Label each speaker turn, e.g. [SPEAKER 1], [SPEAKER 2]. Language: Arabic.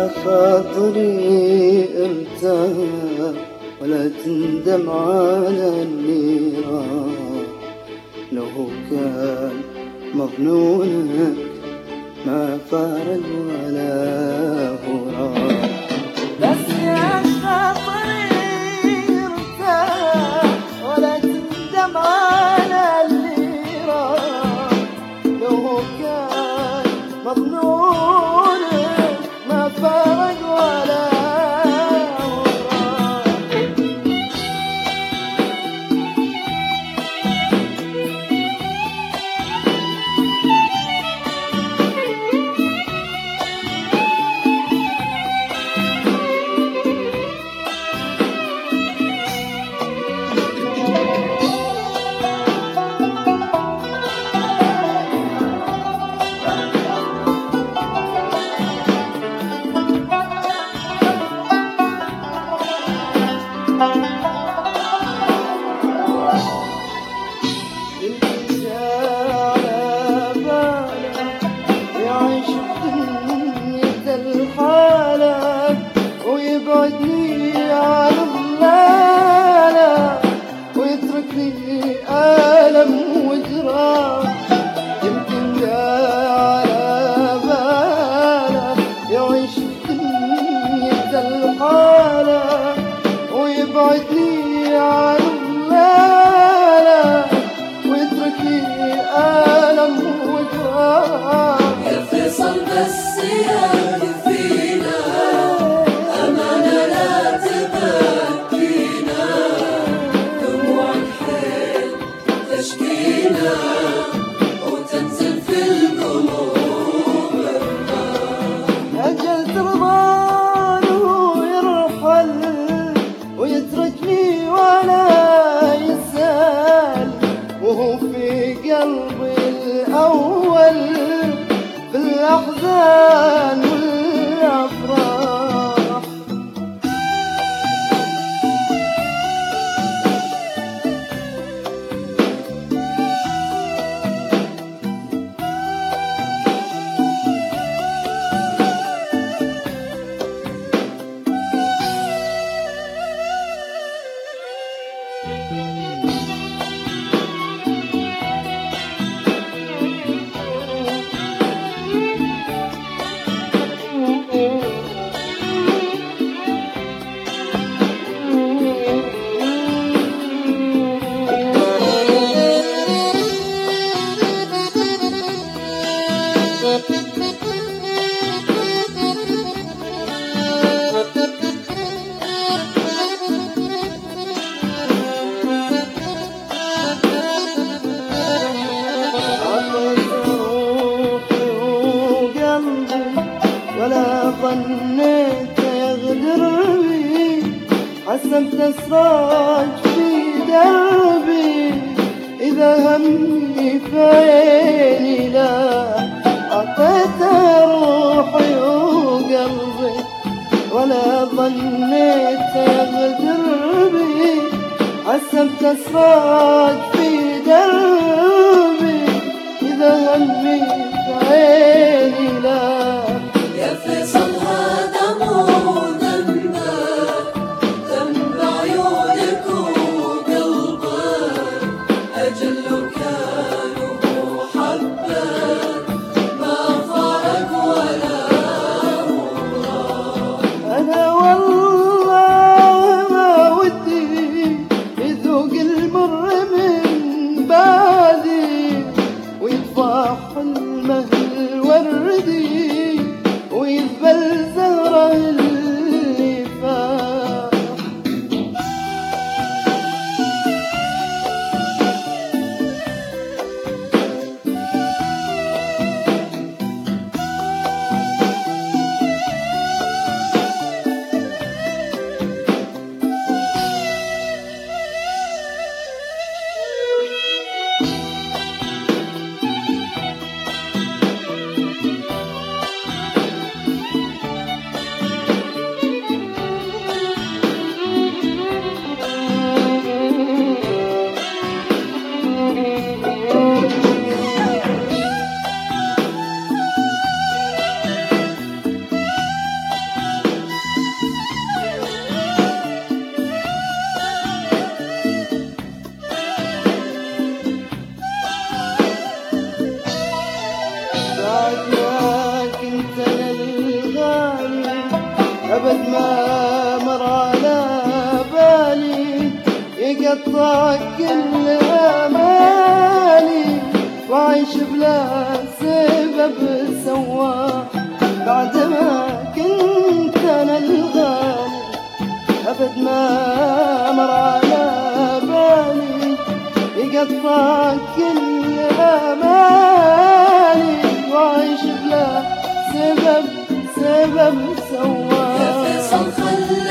[SPEAKER 1] خاطري ارتاح ولا تندم على اللي راح. لو كان مظنونك ما فارق ولا هو راح.
[SPEAKER 2] بس يا خاطري ارتاح ولا تندم على اللي راح. لو كان مظنونك ما فارق ولا هو راح. ويبعدني عن الضلالة ويتركني ألم وجراح. يمكن لا على باله يعيش دنيا الحالة ويبعدني عن الضلالة ويتركني ألم وجراح.
[SPEAKER 3] يا فيصل بس يا وتنزل في القلوب
[SPEAKER 2] أجل ترضانه يرحل ويتركني ولا يسأل وهو في قلبي الأول في الأحزان والأفراح. ولا ظنيت يغدر بي حسبت اسراج في دربي. إذا همي في عيني لا أعطيت روحي وقلبي. ولا ظنيت يغدر بي حسبت اسراج في دربي. إذا همي في عيني لا.
[SPEAKER 3] يا فيصل هذا مو ذنبك، ذنب عيونك وقلبك. أجل لو كانوا حبك ما فارق ولا هو راح.
[SPEAKER 2] أنا والله ما ودي يذوق المر من بعدي ويطفح المهل الوردي أبد ما مر على بالي يقطع كل آمالي وعيش بلا سبب سوى بعد ما كنت أنا الغالي. أبد ما مر على بالي يقطع كل آمالي وعيش بلا سبب سوى.
[SPEAKER 3] يا فيصل خلى